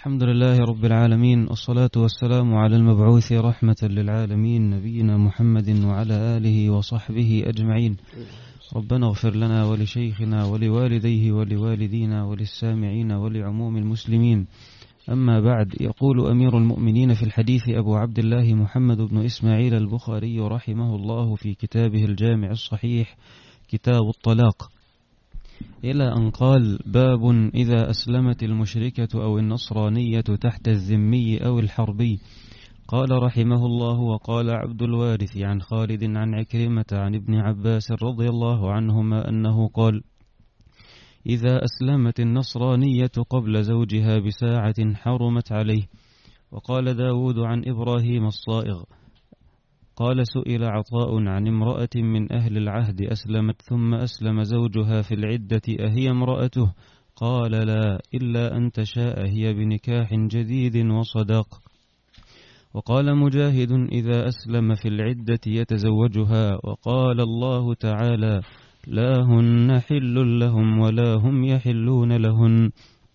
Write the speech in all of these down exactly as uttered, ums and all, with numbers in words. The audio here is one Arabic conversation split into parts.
الحمد لله رب العالمين، والصلاة والسلام على المبعوث رحمة للعالمين نبينا محمد وعلى آله وصحبه أجمعين. ربنا اغفر لنا ولشيخنا ولوالديه ولوالدينا وللسامعين ولعموم المسلمين. أما بعد، يقول أمير المؤمنين في الحديث أبو عبد الله محمد بن إسماعيل البخاري رحمه الله في كتابه الجامع الصحيح كتاب الطلاق، إلى أن قال: باب إذا أسلمت المشركة أو النصرانية تحت الذمي أو الحربي. قال رحمه الله: وقال عبد الوارث عن خالد عن عكرمة عن ابن عباس رضي الله عنهما أنه قال: إذا أسلمت النصرانية قبل زوجها بساعة حرمت عليه. وقال داود عن إبراهيم الصائغ قال: سئل عطاء عن امرأة من أهل العهد أسلمت ثم أسلم زوجها في العدة أهي امرأته؟ قال: لا، إلا أن تشاء هي بنكاح جديد وصداق. وقال مجاهد: إذا أسلم في العدة يتزوجها. وقال الله تعالى: لا هن حل لهم ولا هم يحلون لهن.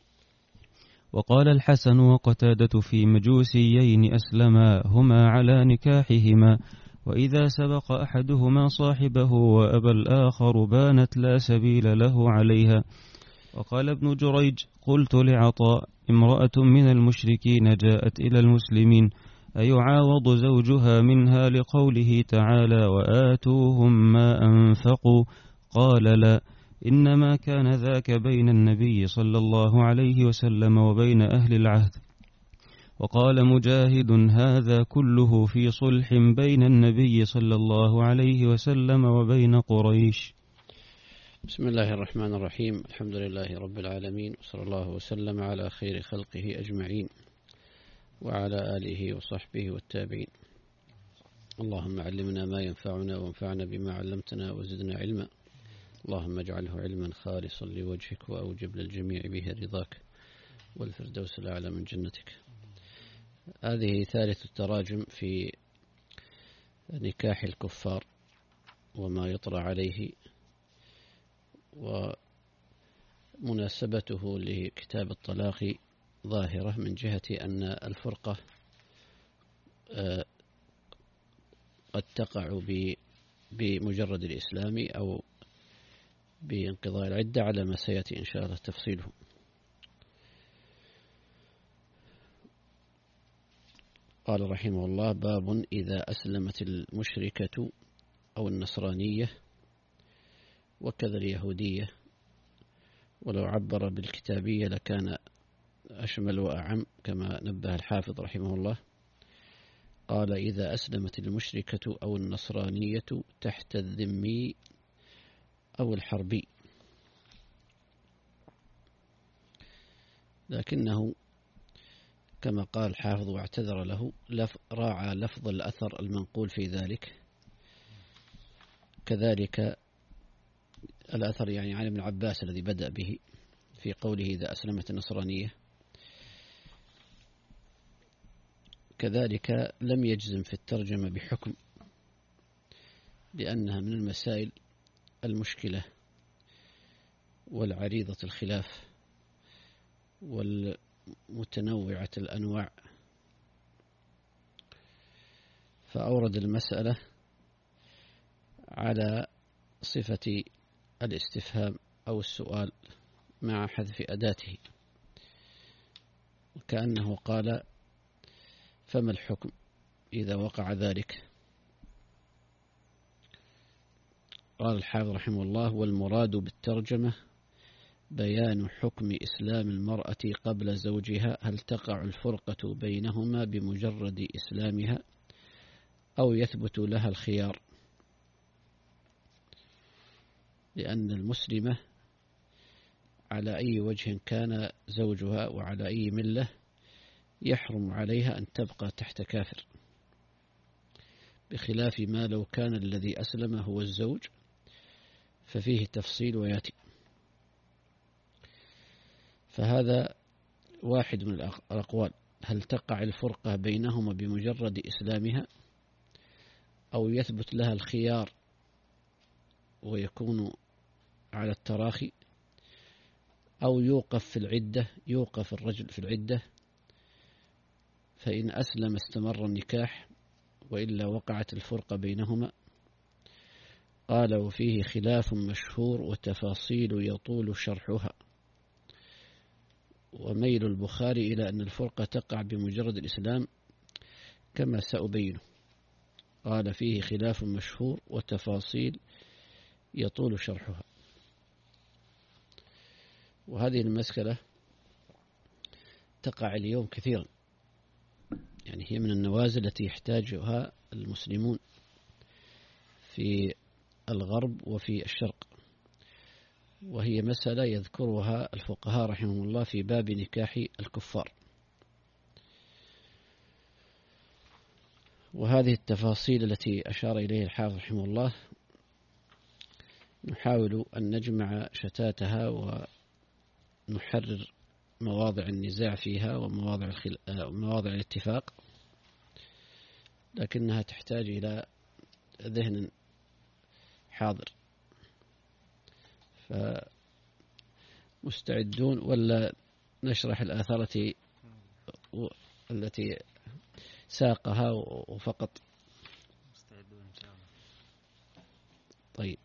وقال الحسن وقتادة في مجوسيين أسلما هما على نكاحهما، وإذا سبق أحدهما صاحبه وأبى الآخر بانت لا سبيل له عليها. وقال ابن جريج: قلت لعطاء: امرأة من المشركين جاءت إلى المسلمين أيعاوض زوجها منها لقوله تعالى: وآتوهم ما أنفقوا؟ قال: لا، إنما كان ذاك بين النبي صلى الله عليه وسلم وبين أهل العهد. وقال مجاهد: هذا كله في صلح بين النبي صلى الله عليه وسلم وبين قريش. بسم الله الرحمن الرحيم. الحمد لله رب العالمين، وصلى الله وسلم على خير خلقه أجمعين وعلى آله وصحبه والتابعين. اللهم علمنا ما ينفعنا وانفعنا بما علمتنا وزدنا علما. اللهم اجعله علما خالصا لوجهك وأوجب للجميع به رضاك والفردوس الأعلى من جنتك. هذه ثالث التراجم في نكاح الكفار وما يطرأ عليه، ومناسبته لكتاب الطلاق ظاهرة من جهة أن الفرقة قد تقع بمجرد الإسلام أو بانقضاء العدة، على ما سيأتي إن شاء الله تفصيله. قال رحمه الله: باب إذا أسلمت المشركة أو النصرانية وكذا اليهودية، ولو عبر بالكتابية لكان أشمل وأعم كما نبه الحافظ رحمه الله. قال: إذا أسلمت المشركة أو النصرانية تحت الذمي أو الحربي. لكنه كما قال الحافظ واعتذر له لف راعى لفظ الأثر المنقول في ذلك، كذلك الأثر يعني عن ابن عباس الذي بدأ به في قوله: إذا أسلمت النصرانية. كذلك لم يجزم في الترجمة بحكم، لأنها من المسائل المشكلة والعريضة الخلاف والمتنوعة الأنواع، فأورد المسألة على صفة الاستفهام أو السؤال مع حذف أداته، كأنه قال: فما الحكم إذا وقع ذلك؟ قال الحافظ رحمه الله: والمراد بالترجمة بيان حكم إسلام المرأة قبل زوجها، هل تقع الفرقة بينهما بمجرد إسلامها أو يثبت لها الخيار؟ لأن المسلمة على أي وجه كان زوجها وعلى أي ملة يحرم عليها أن تبقى تحت كافر، بخلاف ما لو كان الذي أسلم هو الزوج، ففيه تفصيل وياتي. فهذا واحد من الأقوال: هل تقع الفرقة بينهما بمجرد إسلامها أو يثبت لها الخيار ويكون على التراخي، أو يوقف في العدة، يوقف الرجل في العدة فإن أسلم استمر النكاح وإلا وقعت الفرقة بينهما. قال وفيه خلاف مشهور وتفاصيل يطول شرحها، وميل البخاري إلى أن الفرقة تقع بمجرد الإسلام كما سأبينه. قال فيه خلاف مشهور وتفاصيل يطول شرحها. وهذه المسألة تقع اليوم كثيرا، يعني هي من النوازل التي يحتاجها المسلمون في الغرب وفي الشرق، وهي مسألة يذكرها الفقهاء رحمهم الله في باب نكاح الكفار. وهذه التفاصيل التي أشار إليه الحافظ رحمه الله نحاول أن نجمع شتاتها ونحرر مواضع النزاع فيها ومواضع الخل... مواضع الاتفاق، لكنها تحتاج إلى ذهن حاضر. فمستعدون ولا نشرح الآثار التي التي ساقها وفقط؟ مستعدون إن شاء الله. طيب،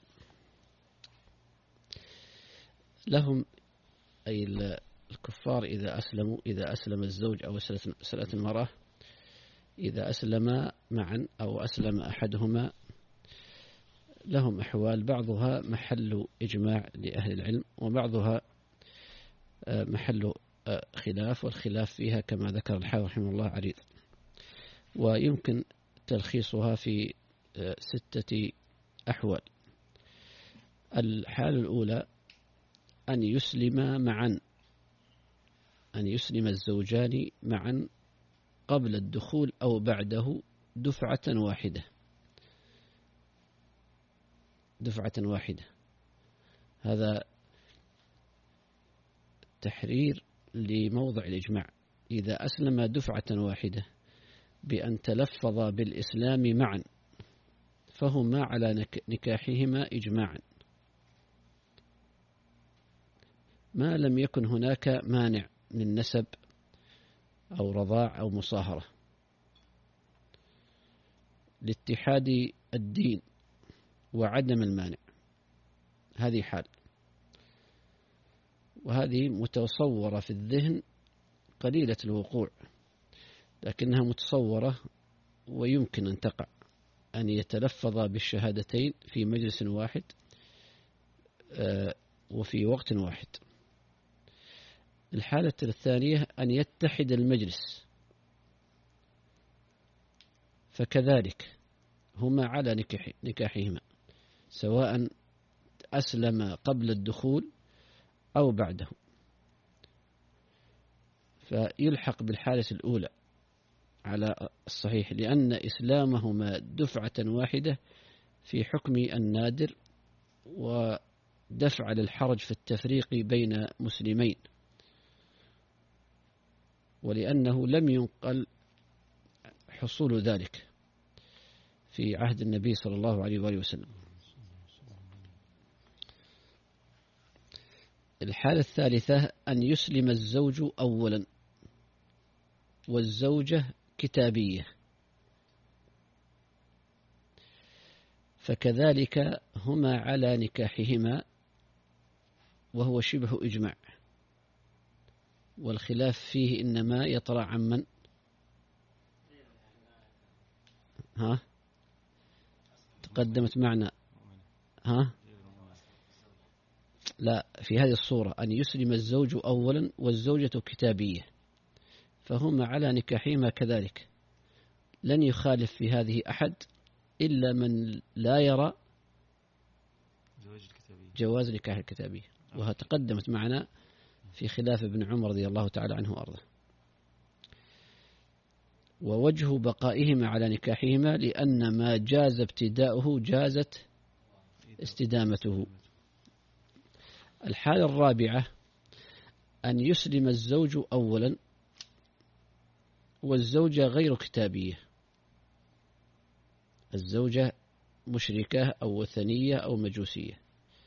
لهم أي الكفار إذا أسلموا، إذا أسلم الزوج أو أسلمت المرأة، إذا أسلم معا أو أسلم أحدهما، لهم أحوال، بعضها محل إجماع لأهل العلم وبعضها محل خلاف، والخلاف فيها كما ذكر الحافظ رحمه الله عريض. ويمكن تلخيصها في ستة أحوال. الحالة الأولى أن يسلم معا، أن يسلم الزوجان معا قبل الدخول أو بعده دفعة واحدة، دفعة واحدة. هذا تحرير لموضع الإجماع. إذا أسلم دفعة واحدة بأن تلفظ بالإسلام معا فهما على نكاحهما إجماعا، ما لم يكن هناك مانع من نسب أو رضاع أو مصاهرة، لاتحاد الدين وعدم المانع. هذه حال، وهذه متصورة في الذهن قليلة الوقوع، لكنها متصورة ويمكن أن تقع، أن يتلفظ بالشهادتين في مجلس واحد وفي وقت واحد. الحالة الثانية أن يتحد المجلس، فكذلك هما على نكاح نكاحهما سواء أسلم قبل الدخول أو بعده، فيلحق بالحالة الأولى على الصحيح، لأن إسلامهما دفعة واحدة في حكم النادر ودفع للحرج في التفريق بين مسلمين، ولأنه لم ينقل حصول ذلك في عهد النبي صلى الله عليه وآله وسلم. الحالة الثالثة أن يسلم الزوج أولا والزوجة كتابية، فكذلك هما على نكاحهما وهو شبه إجماع، والخلاف فيه إنما يطرأ عن من؟ ها؟ تقدمت معنا ها؟ لا، في هذه الصورة أن يسلم الزوج أولا والزوجة كتابية، فهما على نكاحهما كذلك، لن يخالف في هذه أحد إلا من لا يرى جواز نكاح الكتابية، وها تقدمت معنا في خلاف ابن عمر رضي الله تعالى عنه وأرضاه. ووجه بقائهما على نكاحهما لأن ما جاز ابتداؤه جازت استدامته. الحالة الرابعة أن يسلم الزوج أولا والزوجة غير كتابية، الزوجة مشركة أو وثنية أو مجوسية،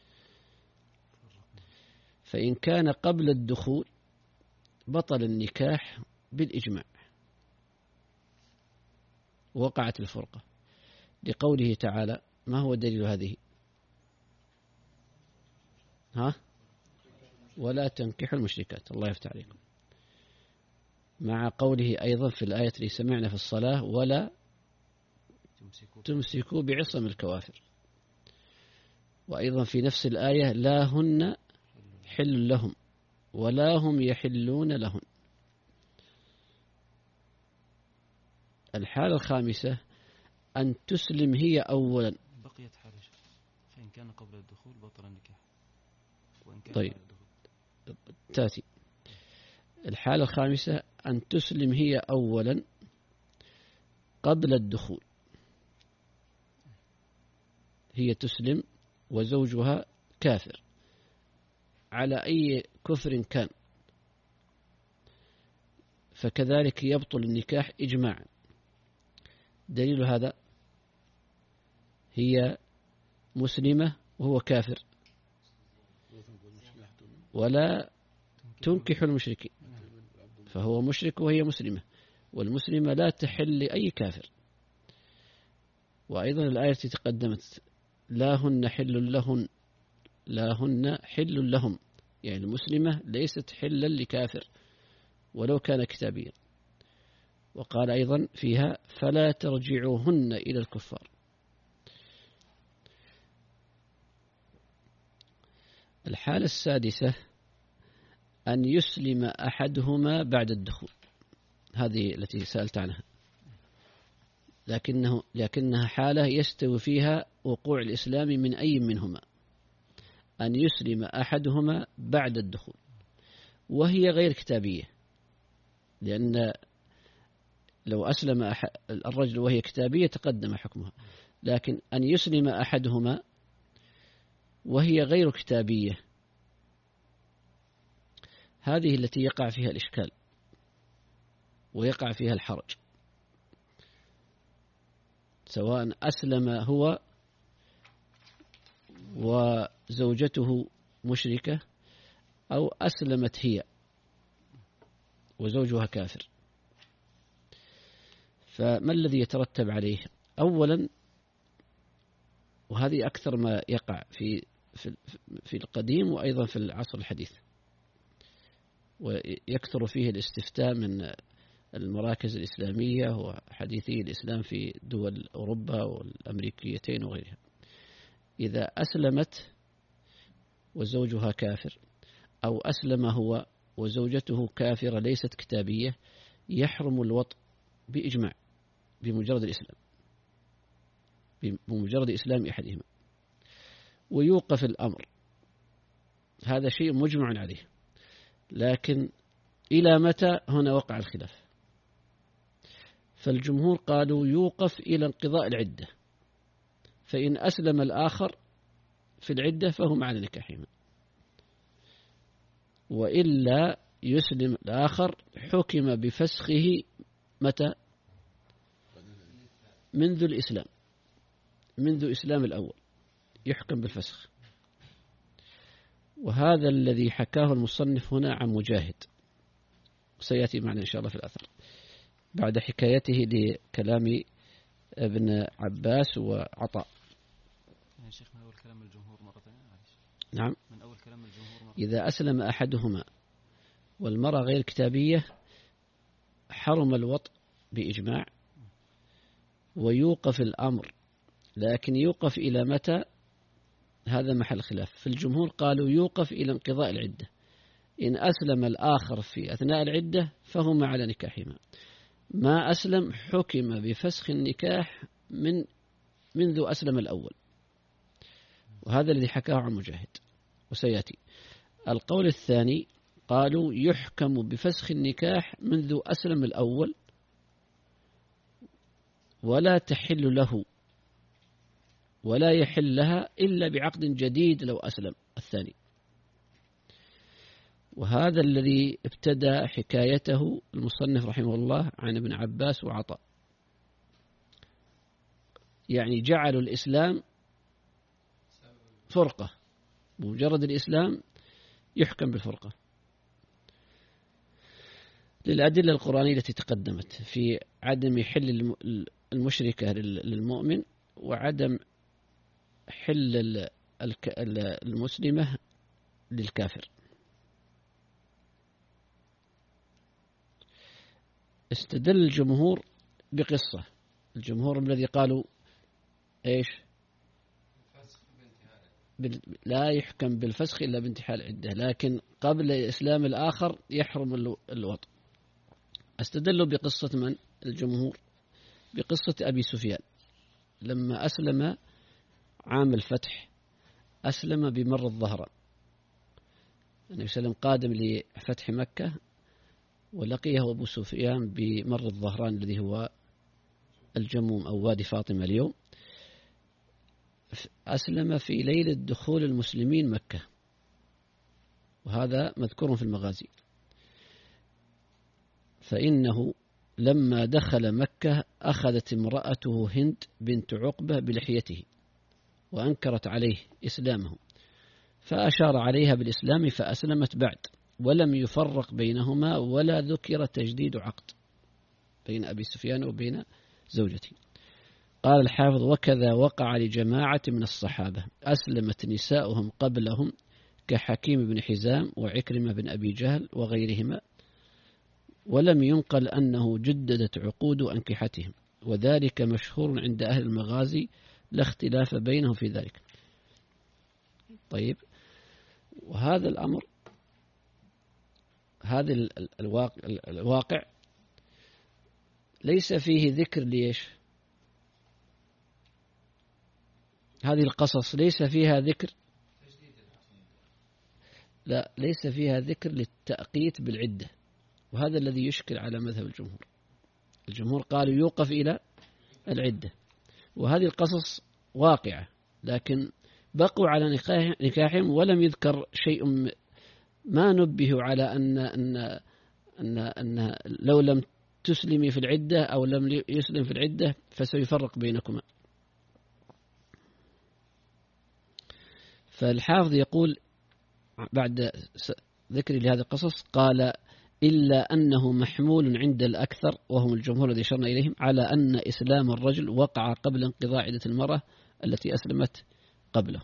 فإن كان قبل الدخول بطل النكاح بالإجماع، وقعت الفرقة، لقوله تعالى ما هو دليل هذه؟ ها؟ ولا تنكحوا المشركات، الله يفتح عليكم، مع قوله أيضا في الآية اللي سمعنا في الصلاة ولا تمسكوا بعصم الكوافر، وأيضا في نفس الآية لا هن حل لهم ولا هم يحلون لهن. الحالة الخامسة أن تسلم هي أولا. بقيت حالة فإن كان قبل الدخول بطل النكاح وإن كان طيب تأتي الحالة الخامسة أن تسلم هي أولا قبل الدخول، هي تسلم وزوجها كافر على أي كفر كان، فكذلك يبطل النكاح إجماعا. دليل هذا هي مسلمة وهو كافر ولا تنكح المشركين، فهو مشرك وهي مسلمة، والمسلمة لا تحل لأي كافر. وأيضا الآية التي تقدمت لا هن حل لهن لا هن حل لهم، يعني المسلمة ليست حلا لكافر ولو كان كتابيا. وقال أيضا فيها فلا ترجعوهن إلى الكفار. الحالة السادسة أن يسلم أحدهما بعد الدخول، هذه التي سألت عنها، لكنه لكنها حالة يستوي فيها وقوع الإسلام من أي منهما، أن يسلم أحدهما بعد الدخول، وهي غير كتابية، لأن لو أسلم الرجل وهي كتابية تقدم حكمها، لكن أن يسلم أحدهما وهي غير كتابية هذه التي يقع فيها الإشكال ويقع فيها الحرج، سواء أسلم هو وزوجته مشركة أو أسلمت هي وزوجها كافر. فما الذي يترتب عليه؟ أولا، وهذه أكثر ما يقع في في القديم وأيضا في العصر الحديث، ويكثر فيه الاستفتاء من المراكز الإسلامية وحديثي الإسلام في دول أوروبا والأمريكيتين وغيرها. إذا أسلمت وزوجها كافر أو أسلم هو وزوجته كافرة ليست كتابية، يحرم الوطء بإجماع بمجرد الإسلام بمجرد إسلام أحدهما، ويوقف الأمر. هذا شيء مجمع عليه، لكن إلى متى هنا وقع الخلاف. فالجمهور قالوا يوقف إلى انقضاء العدة، فإن أسلم الآخر في العدة فهم على نكاحهما، وإلا يسلم الآخر حكم بفسخه متى؟ منذ الإسلام، منذ إسلام الأول يحكم بالفسخ. وهذا الذي حكاه المصنف هنا عن مجاهد، سيأتي معنا إن شاء الله في الأثر بعد حكايته لكلام ابن عباس وعطاء. يا شيخ من أول كلام الجمهور مرة ثانية. نعم، من أول كلام الجمهور مرة. إذا أسلم أحدهما والمرأة غير كتابية حرم الوطء بإجماع، ويوقف الأمر، لكن يوقف إلى متى؟ هذا محل خلاف. في الجمهور قالوا يوقف إلى انقضاء العدة، إن أسلم الآخر في أثناء العدة فهما على نكاحهما، ما أسلم حكم بفسخ النكاح من منذ أسلم الأول. وهذا الذي حكاه عن مجاهد وسيأتي. القول الثاني قالوا يحكم بفسخ النكاح منذ أسلم الأول ولا تحل له ولا يحل لها إلا بعقد جديد لو أسلم الثاني. وهذا الذي ابتدى حكايته المصنف رحمه الله عن ابن عباس وعطاء، يعني جعلوا الإسلام فرقة، بمجرد الإسلام يحكم بالفرقة، للأدلة القرآنية التي تقدمت في عدم حل المشركة للمؤمن، وعدم حل المسلمة للكافر. استدل الجمهور بقصة، الجمهور الذي قالوا إيش؟ لا يحكم بالفسخ إلا بانتهاء العدة، لكن قبل إسلام الآخر يحرم الوطء. استدلوا بقصة من؟ الجمهور بقصة أبي سفيان لما أسلم عام الفتح، أسلم بمر الظهران. النبي صلى الله عليه وسلم قادم لفتح مكة ولقيه أبو سفيان بمر الظهران الذي هو الجموم أو وادي فاطمة اليوم. أسلم في ليلة دخول المسلمين مكة، وهذا مذكور في المغازي. فإنه لما دخل مكة أخذت امرأته هند بنت عقبة بلحيته وأنكرت عليه إسلامه، فأشار عليها بالإسلام فأسلمت بعد، ولم يفرق بينهما ولا ذكر تجديد عقد بين أبي سفيان وبين زوجته. قال الحافظ: وكذا وقع لجماعة من الصحابة أسلمت نساؤهم قبلهم كحكيم بن حزام وعكرمة بن أبي جهل وغيرهما، ولم ينقل أنه جددت عقود أنكحتهم، وذلك مشهور عند أهل المغازي، لا اختلاف بينهم في ذلك. طيب، وهذا الأمر، هذا الواقع ليس فيه ذكر ليش؟ هذه القصص ليس فيها ذكر، لا ليس فيها ذكر للتأقيت بالعدة، وهذا الذي يشكل على مذهب الجمهور. الجمهور قالوا يوقف إلى العدة، وهذه القصص واقعة، لكن بقوا على نكاحهم ولم يذكر شيء، ما نبهوا على أن أن أن أن لو لم تسلمي في العدة أو لم يسلم في العدة فسيفرق بينكما. فالحافظ يقول بعد ذكر لهذه القصص، قال: إلا أنه محمول عند الأكثر وهم الجمهور الذي أشرنا إليهم على أن إسلام الرجل وقع قبل انقضاء عدة المرأة التي أسلمت قبله.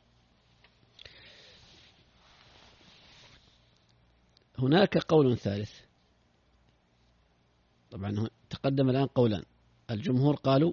هناك قول ثالث، طبعا تقدم الآن قولان. الجمهور قالوا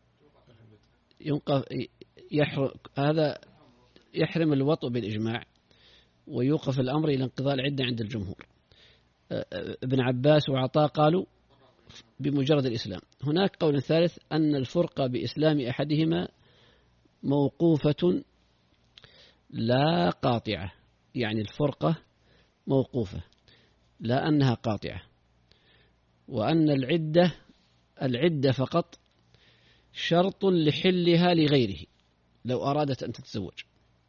ينقف يحرم، هذا يحرم الوطء بالإجماع، ويوقف الأمر إلى انقضاء العدة عند الجمهور. ابن عباس وعطاء قالوا بمجرد الإسلام. هناك قول ثالث أن الفرقة بإسلام أحدهما موقوفة لا قاطعة، يعني الفرقة موقوفة لا أنها قاطعة، وأن العدة العدة فقط شرط لحلها لغيره لو أرادت أن تتزوج.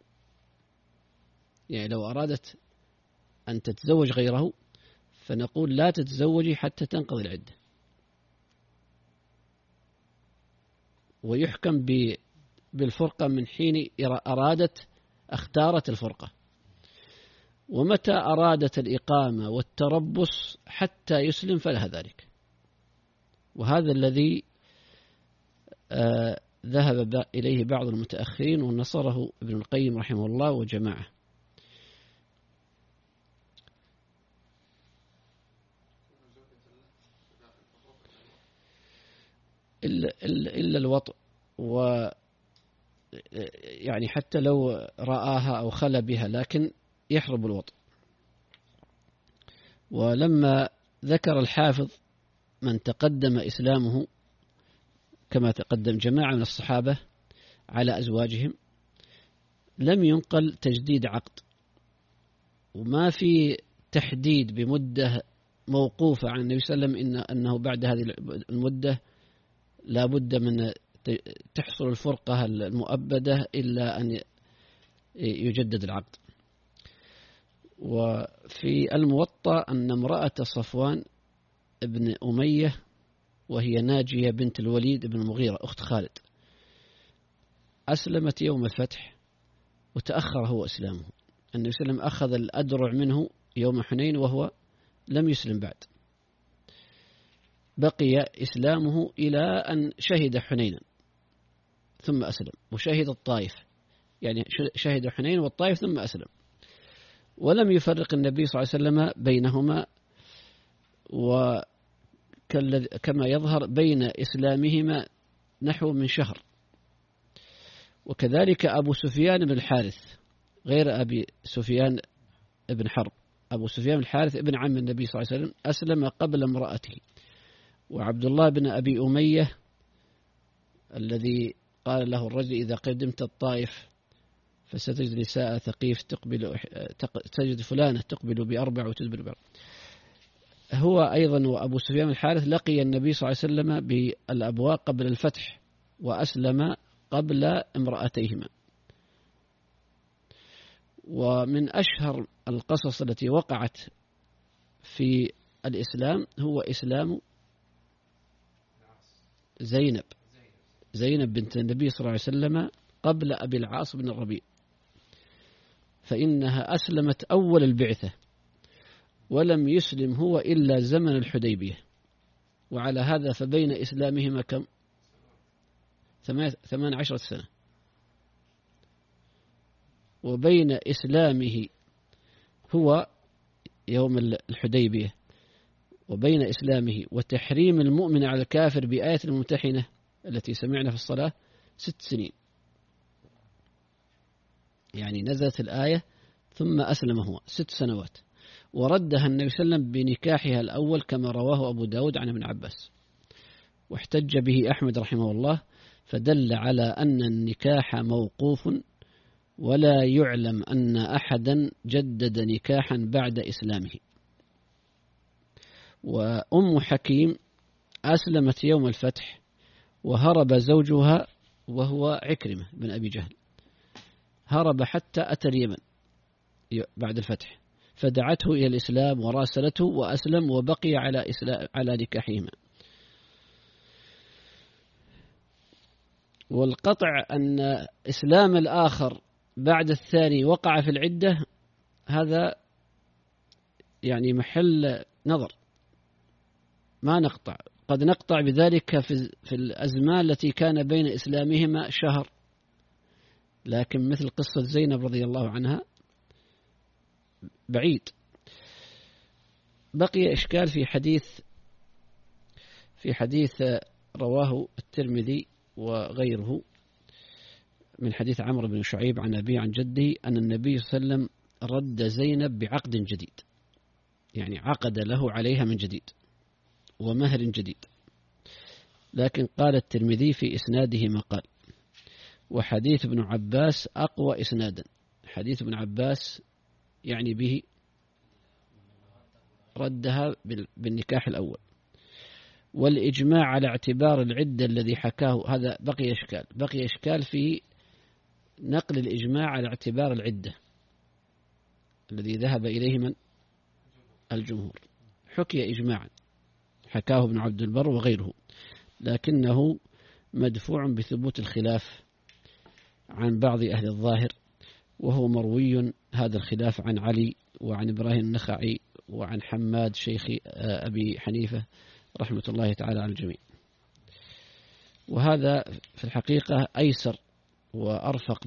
يعني لو أرادت أن تتزوج غيره فنقول لا تتزوجي حتى تنقضي العدة، ويحكم بالفرقة من حين أرادت اختارت الفرقة، ومتى أرادت الإقامة والتربص حتى يسلم فلها ذلك. وهذا الذي آه ذهب إليه بعض المتأخرين ونصره ابن القيم رحمه الله وجماعة. إلا, إلا الوطء، و يعني حتى لو رآها أو خلى بها لكن يحرم الوطء. ولما ذكر الحافظ من تقدم إسلامه كما تقدم جماعة من الصحابة على أزواجهم، لم ينقل تجديد عقد، وما في تحديد بمدة موقوفة عن النبي صلى الله عليه وسلم إن أنه بعد هذه المدة لا بد من تحصل الفرقة المؤبدة إلا أن يجدد العقد. وفي الموطأ أن امرأة صفوان ابن أمية وهي ناجية بنت الوليد بن المغيرة أخت خالد أسلمت يوم الفتح وتأخر هو إسلامه. النبي صلى الله عليه وسلم أخذ الأدرع منه يوم حنين وهو لم يسلم بعد، بقي إسلامه إلى أن شهد حنينا ثم أسلم، وشهد الطائف، يعني شهد حنين والطائف ثم أسلم، ولم يفرق النبي صلى الله عليه وسلم بينهما، وكما يظهر بين إسلامهما نحو من شهر. وكذلك أبو سفيان بن الحارث غير أبي سفيان بن حرب، أبو سفيان بن الحارث ابن عم النبي صلى الله عليه وسلم أسلم قبل امرأته. وعبد الله بن أبي أمية الذي قال له الرجل إذا قدمت الطائف فستجد نساء ثقيف تقبل تجد فلانة تقبل بأربع وتدبر بأربع، هو أيضا وأبو سفيان الحارث لقي النبي صلى الله عليه وسلم بالأبواء قبل الفتح وأسلم قبل امرأتيهما. ومن أشهر القصص التي وقعت في الإسلام هو إسلام زينب زينب بنت النبي صلى الله عليه وسلم قبل أبي العاص بن الربيع، فإنها أسلمت أول البعثة، ولم يسلم هو إلا زمن الحديبية، وعلى هذا فبين إسلامهما كم؟ ثمان عشرة سنة، وبين إسلامه هو يوم الحديبية وبين إسلامه وتحريم المؤمن على الكافر بآية الممتحنة التي سمعنا في الصلاة ست سنين، يعني نزلت الآية ثم أسلم هو ست سنوات، وردها النبي صلى الله عليه وسلم بنكاحها الأول كما رواه أبو داود عن ابن عباس، واحتج به أحمد رحمه الله، فدل على أن النكاح موقوف، ولا يعلم أن أحدا جدد نكاحا بعد إسلامه. وأم حكيم أسلمت يوم الفتح، وهرب زوجها وهو عكرمة بن أبي جهل، هرب حتى أتى اليمن بعد الفتح، فدعته إلى الإسلام وراسلته وأسلم وبقي على إسلام على نكاحهما. والقطع أن إسلام الآخر بعد الثاني وقع في العدة هذا يعني محل نظر، ما نقطع، قد نقطع بذلك في في الأزمان التي كان بين إسلامهما شهر، لكن مثل قصة زينب رضي الله عنها بعيد. بقي إشكال في حديث في حديث رواه الترمذي وغيره من حديث عمرو بن شعيب عن أبيه عن جده أن النبي صلى الله عليه وسلم رد زينب بعقد جديد، يعني عقد له عليها من جديد ومهر جديد. لكن قال الترمذي في إسناده ما قال، وحديث ابن عباس أقوى إسنادا، حديث ابن عباس يعني به ردها بالنكاح الأول. والإجماع على اعتبار العدة الذي حكاه هذا بقي إشكال، بقي إشكال في نقل الإجماع على اعتبار العدة الذي ذهب إليه من الجمهور، حكي إجماعا حكاه ابن عبد البر وغيره، لكنه مدفوع بثبوت الخلاف عن بعض أهل الظاهر، وهو مروي هذا الخلاف عن علي وعن إبراهيم النخعي وعن حماد شيخ أبي حنيفة رحمة الله تعالى على الجميع. وهذا في الحقيقة أيسر وأرفق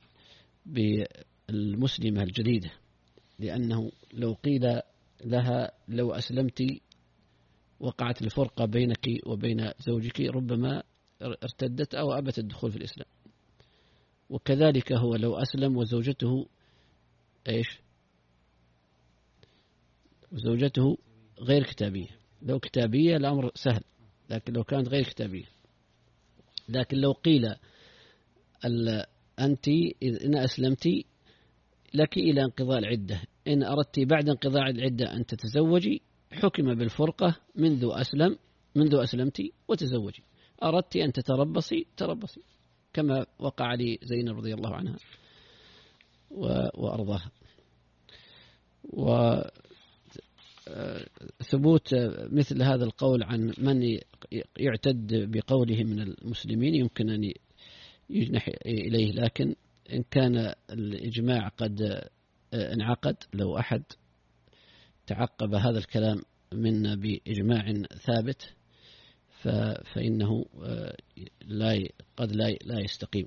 بالمسلمة الجديدة، لأنه لو قيل لها لو أسلمت وقعت الفرقة بينك وبين زوجك ربما ارتدت أو أبت الدخول في الإسلام. وكذلك هو لو أسلم وزوجته إيش وزوجته غير كتابية، لو كتابية الأمر سهل، لكن لو كانت غير كتابية. لكن لو قيل أنت إن أسلمت لك إلى انقضاء العدة، إن أردت بعد انقضاء العدة أن تتزوجي حكم بالفرقة منذ أسلم منذ أسلمت وتزوجي، أردت أن تتربصي تربصي، كما وقع لي زينب رضي الله عنها وأرضاها. وثبوت مثل هذا القول عن من يعتد بقوله من المسلمين يمكن أن يجنح إليه، لكن إن كان الإجماع قد انعقد، لو أحد تعقب هذا الكلام منا بإجماع ثابت فإنه لا قد لا لا يستقيم.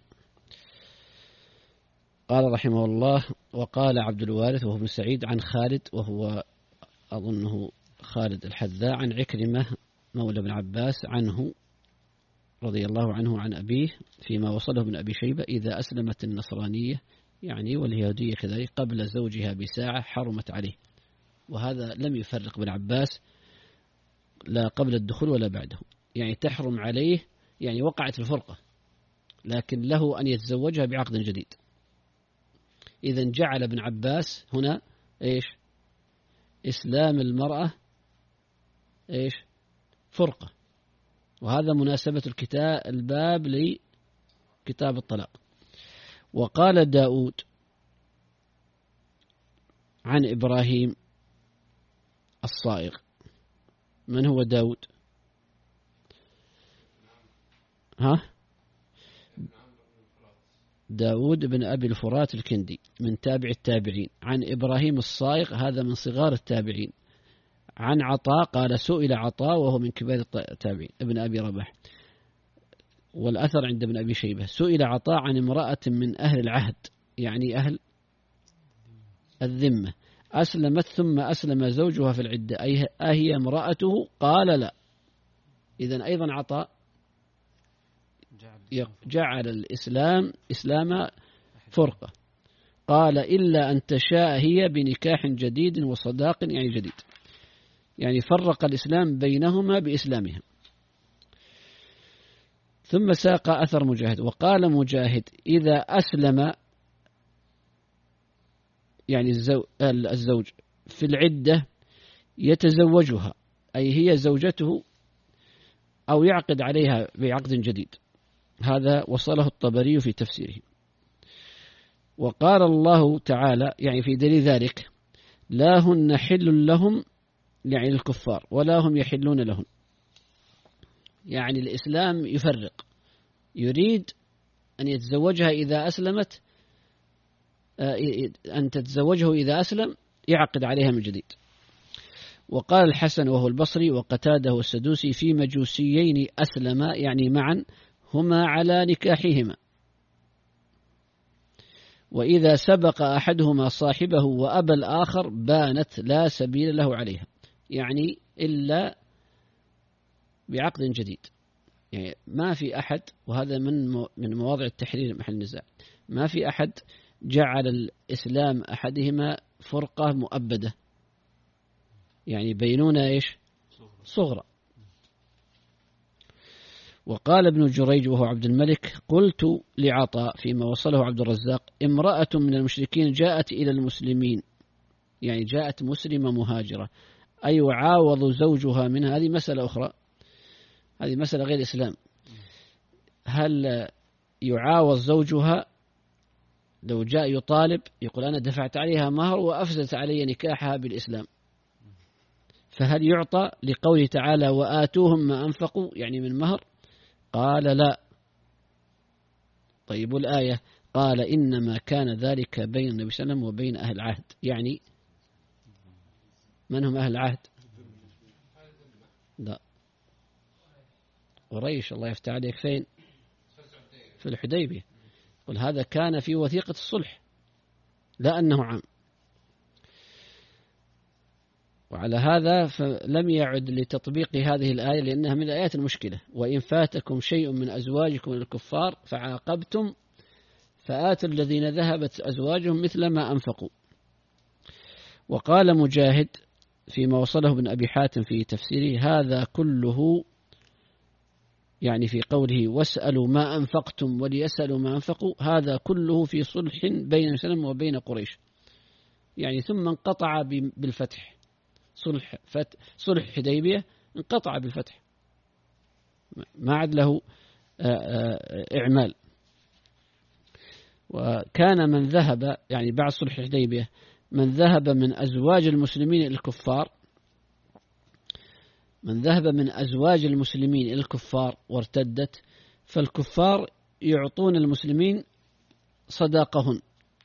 قال رحمه الله: وقال عبد الوارث وهو ابن سعيد عن خالد وهو أظنه خالد الحذاء عن عكرمة مولى بن عباس عنه رضي الله عنه عن أبيه فيما وصله ابن أبي شيبة: إذا أسلمت النصرانية يعني واليهودية كذلك قبل زوجها بساعة حرمت عليه. وهذا لم يفرق ابن عباس لا قبل الدخول ولا بعده، يعني تحرم عليه يعني وقعت الفرقة، لكن له أن يتزوجها بعقد جديد. إذن جعل ابن عباس هنا إيش؟ إسلام المرأة إيش؟ فرقة. وهذا مناسبة الكتاب الباب لكتاب الطلاق. وقال داود عن إبراهيم الصائغ. من هو داود؟ ها؟ داود بن أبي الفرات الكندي من تابع التابعين. عن إبراهيم الصائغ هذا من صغار التابعين. عن عطاء قال: سئل عطاء وهو من كبار التابعين ابن أبي رباح، والأثر عند ابن أبي شيبة. سئل عطاء عن امرأة من أهل العهد يعني أهل الذمة أسلمت ثم أسلم زوجها في العدة أهي امرأته؟ قال: لا. إذن أيضا عطاء جعل الإسلام إسلام فرقة. قال: إلا أن تشاء هي بنكاح جديد وصداق يعني جديد، يعني فرق الإسلام بينهما بإسلامها. ثم ساق أثر مجاهد. وقال مجاهد: إذا أسلم يعني الزوج في العدة يتزوجها أي هي زوجته أو يعقد عليها بعقد جديد. هذا وصله الطبري في تفسيره. وقال الله تعالى يعني في دليل ذلك: لا هن حل لهم يعني الكفار ولا هم يحلون لهن. يعني الإسلام يفرق، يريد أن يتزوجها إذا أسلمت، أن تتزوجه إذا أسلم يعقد عليها من جديد. وقال الحسن وهو البصري وقتاده والسدوسي: في مجوسيين أسلما يعني معا هما على نكاحهما، وإذا سبق أحدهما صاحبه وأبى الآخر بانت لا سبيل له عليها، يعني إلا بعقد جديد. يعني ما في أحد، وهذا من من مواضع التحرير محل النزاع، ما في أحد جعل الإسلام أحدهما فرقة مؤبدة، يعني بينونة إيش؟ صغرى. وقال ابن جريج وهو عبد الملك: قلت لعطاء فيما وصله عبد الرزاق: امرأة من المشركين جاءت إلى المسلمين، يعني جاءت مسلمة مهاجرة، أي عاوض زوجها منها. هذه مسألة أخرى، هذه مسألة غير الإسلام. هل يعاوض زوجها لو جاء يطالب يقول أنا دفعت عليها مهر وأفسدت علي نكاحها بالإسلام، فهل يعطى لقوله تعالى وآتوهم ما أنفقوا يعني من مهر؟ قال لا. طيب الآية قال إنما كان ذلك بين النبي صلى الله عليه وسلم وبين أهل العهد، يعني من هم أهل العهد؟ لا، قريش. الله يفتح عليك. فين؟ في الحديبية. قل هذا كان في وثيقة الصلح لا أنه عام. وعلى هذا فلم يعد لتطبيق هذه الآية لأنها من الآيات المشكلة: وإن فاتكم شيء من أزواجكم للكفار فعاقبتم فآتوا الذين ذهبت أزواجهم مثل ما أنفقوا. وقال مجاهد فيما وصله ابن أبي حاتم في تفسيره: هذا كله يعني في قوله واسألوا ما أنفقتم وليسألوا ما أنفقوا، هذا كله في صلح بين الإسلام وبين قريش، يعني ثم انقطع بالفتح. صلح فت... صلح حديبية انقطع بالفتح، ما عاد له إعمال. وكان من ذهب يعني بعد صلح حديبية من ذهب من أزواج المسلمين الكفار من ذهب من أزواج المسلمين الكفار وارتدت، فالكفار يعطون المسلمين صداقهن،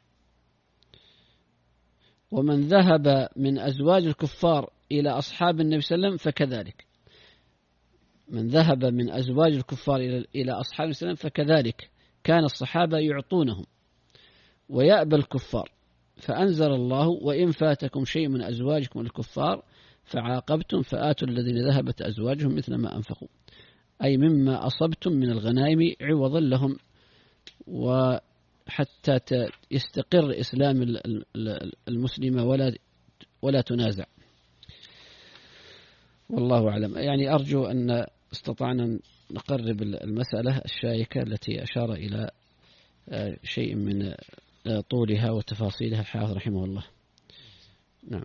ومن ذهب من أزواج الكفار إلى أصحاب النبي صلى الله عليه وسلم فكذلك. من ذهب من أزواج الكفار إلى أصحاب السلام فكذلك كان الصحابة يعطونهم ويأبى الكفار، فأنزل الله وإن فاتكم شيء من أزواجكم الكفار فعاقبتم فآتوا الذين ذهبت أزواجهم مثل ما أنفقوا، أي مما أصبتم من الغنائم عوضا لهم، وحتى يستقر إسلام المسلمة ولا ولا تنازع. والله أعلم. يعني أرجو أن استطعنا نقرب المسألة الشائكة التي أشار إلى شيء من طولها وتفاصيلها الحافظ رحمه الله. نعم.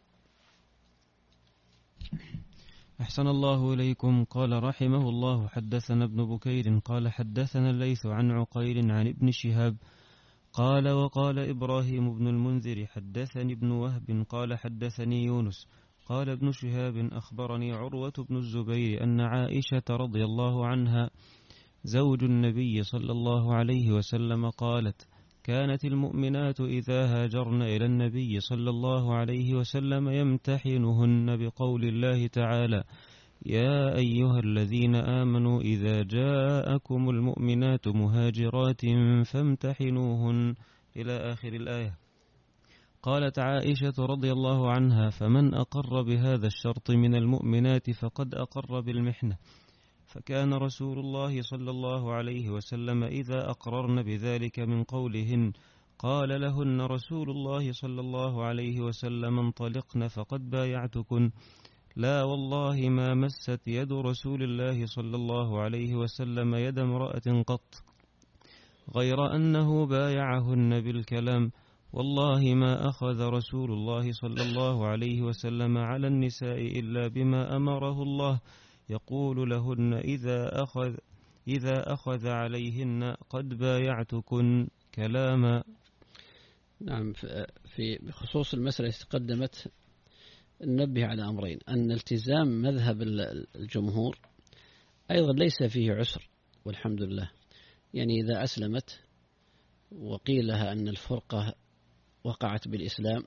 أحسن الله إليكم. قال رحمه الله: حدثنا ابن بكير قال حدثنا الليث عن عقيل عن ابن شهاب قال: وقال إبراهيم بن المنذر حدثني ابن وهب قال حدثني يونس قال ابن شهاب أخبرني عروة بن الزبير أن عائشة رضي الله عنها زوج النبي صلى الله عليه وسلم قالت: كانت المؤمنات إذا هاجرن إلى النبي صلى الله عليه وسلم يمتحنهن بقول الله تعالى: يا أيها الذين آمنوا إذا جاءكم المؤمنات مهاجرات فامتحنوهن إلى آخر الآية. قالت عائشة رضي الله عنها: فمن أقر بهذا الشرط من المؤمنات فقد أقر بالمحنة. فكان رسول الله صلى الله عليه وسلم إذا أقررن بذلك من قولهن قال لهن رسول الله صلى الله عليه وسلم: انطلقن فقد بايعتكن. لا والله ما مست يد رسول الله صلى الله عليه وسلم يد امرأة قط غير أنه بايعهن بالكلام. والله ما أخذ رسول الله صلى الله عليه وسلم على النساء إلا بما أمره الله، يقول لهن إذا أخذ, إذا أخذ عليهن قد بايعتكن كلاما. نعم. في بخصوص المسألة التي تقدمت ننبه على أمرين: أن التزام مذهب الجمهور أيضا ليس فيه عسر والحمد لله. يعني إذا أسلمت وقيل لها أن الفرقة وقعت بالإسلام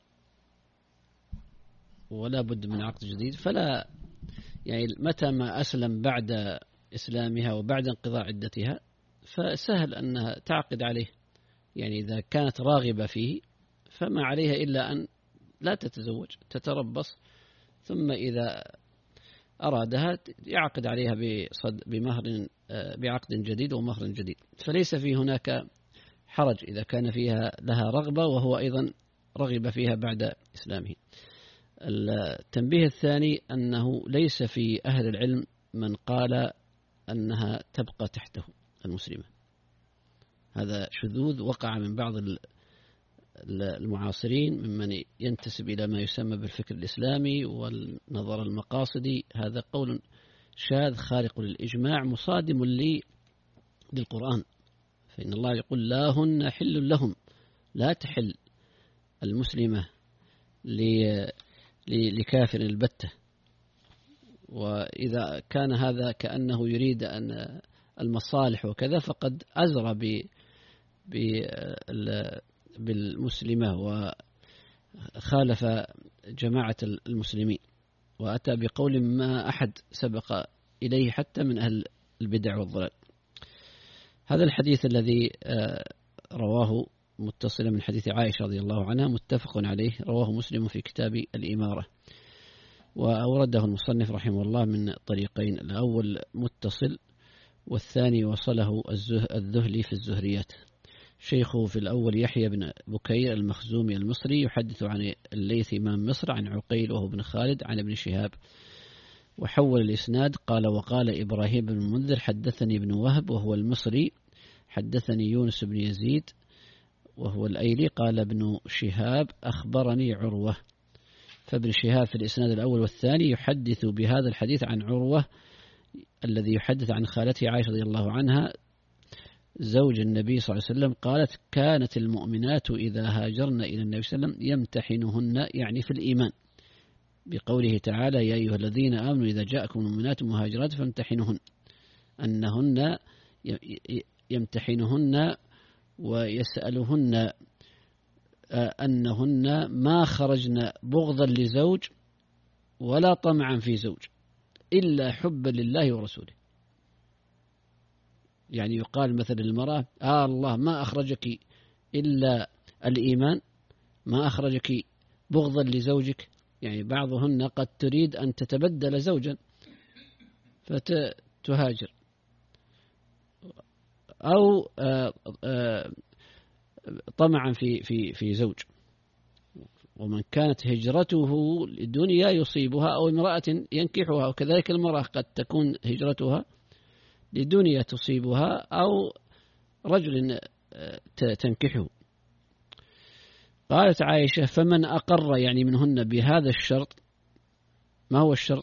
ولا بد من عقد جديد، فلا يعني متى ما أسلم بعد إسلامها وبعد انقضاء عدتها فسهل أنها تعقد عليه. يعني إذا كانت راغبة فيه فما عليها إلا أن لا تتزوج، تتربص، ثم إذا أرادها يعقد عليها بمهر بعقد جديد ومهر جديد، فليس في هناك حرج إذا كان فيها لها رغبة وهو أيضا رغب فيها بعد إسلامه. التنبيه الثاني أنه ليس في أهل العلم من قال أنها تبقى تحته المسلمة. هذا شذوذ وقع من بعض المعاصرين ممن ينتسب إلى ما يسمى بالفكر الإسلامي والنظر المقاصدي. هذا قول شاذ خارق للإجماع مصادم للقرآن، فإن الله يقول: لا هن حل لهم. لا تحل المسلمة لكافر البتة. وإذا كان هذا كأنه يريد أن المصالح وكذا فقد أزرى بالمسلمة وخالف جماعة المسلمين وأتى بقول ما أحد سبق إليه حتى من أهل البدع والضلال. هذا الحديث الذي رواه متصلا من حديث عائشة رضي الله عنها متفق عليه، رواه مسلم في كتاب الإمارة، وأورده المصنف رحمه الله من طريقين: الأول متصل والثاني وصله الذهلي في الزهريات. شيخه في الأول يحيى بن بكير المخزومي المصري يحدث عن الليث إمام مصر عن عقيل وهو بن خالد عن ابن شهاب، وحول الإسناد قال: وقال إبراهيم بن المنذر حدثني ابن وهب وهو المصري حدثني يونس بن يزيد وهو الأيلي قال ابن شهاب أخبرني عروة. فابن شهاب في الإسناد الأول والثاني يحدث بهذا الحديث عن عروة الذي يحدث عن خالته عائشة رضي الله عنها زوج النبي صلى الله عليه وسلم قالت: كانت المؤمنات إذا هاجرن إلى النبي صلى الله عليه وسلم يمتحنهن، يعني في الإيمان، بقوله تعالى: يا أيها الذين آمنوا إذا جاءكم المؤمنات مهاجرات فامتحنوهن، أنهن يمتحنهن ويسألهن أنهن ما خرجن بغضا لزوج ولا طمعا في زوج إلا حبا لله ورسوله. يعني يقال مثل المرأة آه الله ما أخرجك إلا الإيمان، ما أخرجك بغضا لزوجك. يعني بعضهن قد تريد أن تتبدل زوجا فتهاجر، أو طمعا في في في زوج. ومن كانت هجرته لدنيا يصيبها أو امرأة ينكحها، وكذلك المرأة قد تكون هجرتها لدنيا تصيبها أو رجل تنكحه. قالت عائشة فمن أقر يعني منهن بهذا الشرط. ما هو الشرط؟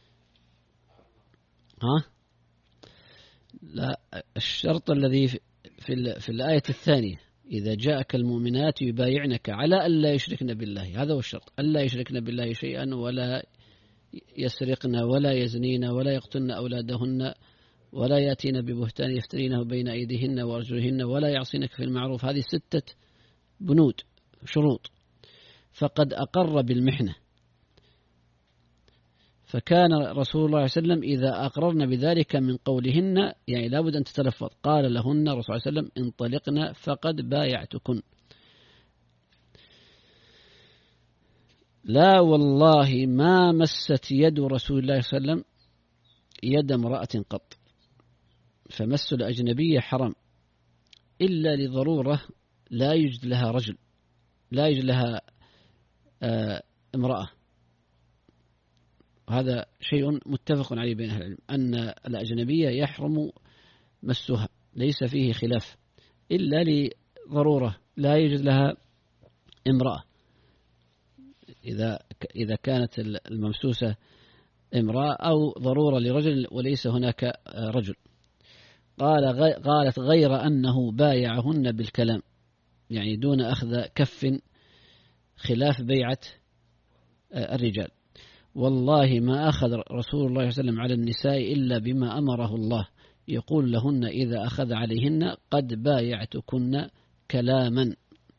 ها؟ لا، الشرط الذي في في الآية الثانية إذا جاءك المؤمنات يبايعنك على ألا يشركن بالله، هذا هو الشرط، ألا يشركن بالله شيئا ولا يسرقن ولا يزنين ولا يقتلن أولادهن ولا يأتين ببهتان يفترينه بين أيديهن وأرجلهن ولا يعصينك في المعروف. هذه ستة بنود شروط. فقد أقر بالمحنة، فكان رسول الله صلى الله عليه وسلم إذا أقررن بذلك من قولهن يعني لابد أن تتلفظ قال لهن رسول الله صلى الله عليه وسلم انطلقن فقد بايعتكن. لا والله ما مست يد رسول الله صلى الله عليه وسلم يد امرأة قط، فمس الأجنبية حرام إلا لضرورة لا يوجد لها رجل، لا يوجد لها آه امرأة. وهذا شيء متفق عليه بين أهل العلم أن الأجنبية يحرم مسها، ليس فيه خلاف إلا لضرورة لا يوجد لها امرأة. إذا إذا كانت الممسوسة امرأة أو ضرورة لرجل وليس هناك رجل. قال قالت غير أنه بايعهن بالكلام، يعني دون أخذ كف خلاف بيعة الرجال. والله ما أخذ رسول الله صلى الله عليه وسلم على النساء إلا بما أمره الله، يقول لهن إذا أخذ عليهن قد بايعتكن كلاما.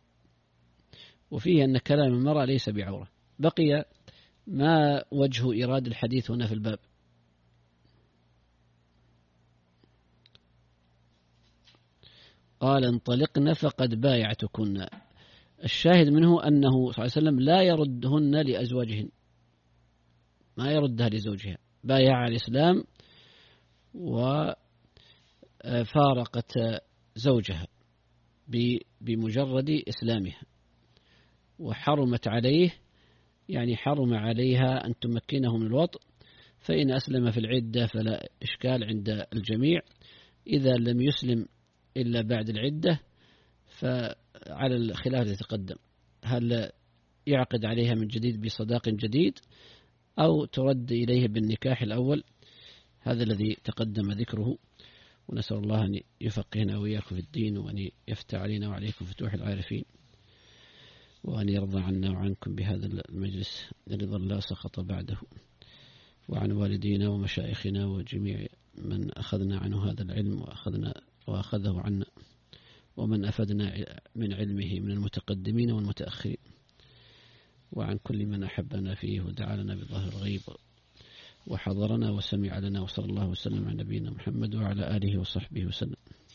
وفيه أن كلام المرأة ليس بعورة. بقي ما وجه إيراد الحديث هنا في الباب؟ قال انطلقن فقد بايعتكن. الشاهد منه أنه صلى الله عليه وسلم لا يردهن لأزواجهن، ما يردها لزوجها، بايع الإسلام وفارقت زوجها بمجرد إسلامها، وحرمت عليه يعني حرم عليها أن تمكنه من الوطء، فإن أسلم في العدة فلا إشكال عند الجميع. إذا لم يسلم إلا بعد العدة فعلى الخلاف الذي تقدم، هل يعقد عليها من جديد بصداق جديد أو ترد إليه بالنكاح الأول؟ هذا الذي تقدم ذكره. ونسأل الله أن يفقهنا وإياكم في الدين، وأن يفتح علينا وعليكم فتوح العارفين، وأن يرضى عنا وعنكم بهذا المجلس رضا لا سخط بعده، وعن والدينا ومشايخنا وجميع من أخذنا عنه هذا العلم وأخذنا وأخذه عنا، ومن أفدنا من علمه من المتقدمين والمتأخرين، وعن كل من أحبنا فيه ودعا لنا بظهر الغيب وحضرنا وسمع لنا، وصلى الله وسلم على نبينا محمد وعلى آله وصحبه وسلم.